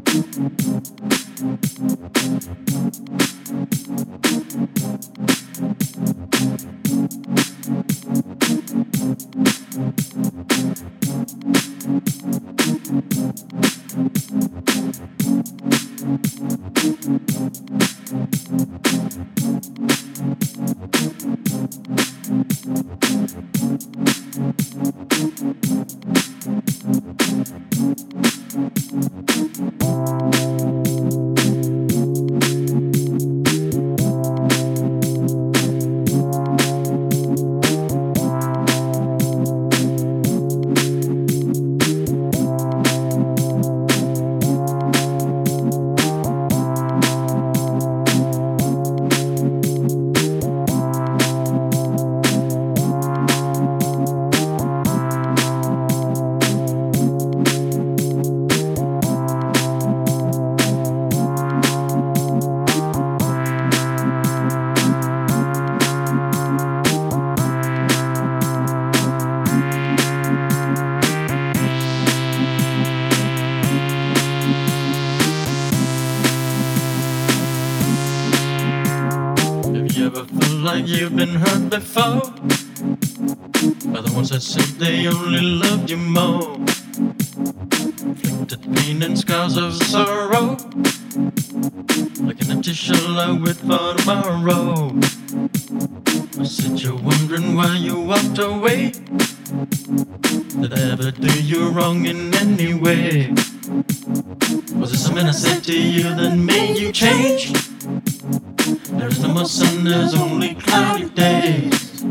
Like you've been hurt before by the ones that said they only loved you more. Inflicted pain and scars of sorrow, like an empty shell I wait for tomorrow. I said you're wondering why you walked away. Did I ever do you wrong in any way? Was it something I said to you that made you change? There's no more sun, there's only cloudy days.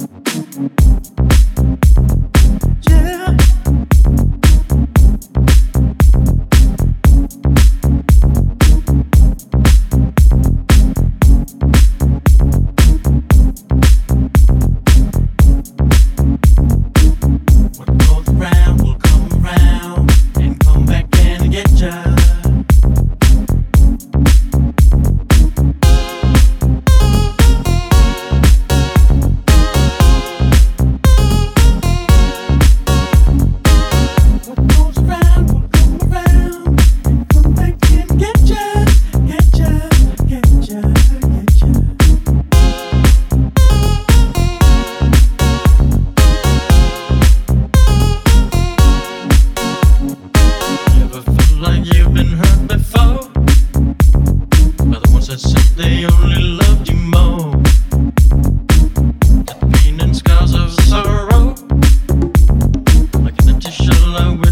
Yeah. What goes around will come around and come back and get ya. They only loved you more. The pain and scars of sorrow, like an empty shell I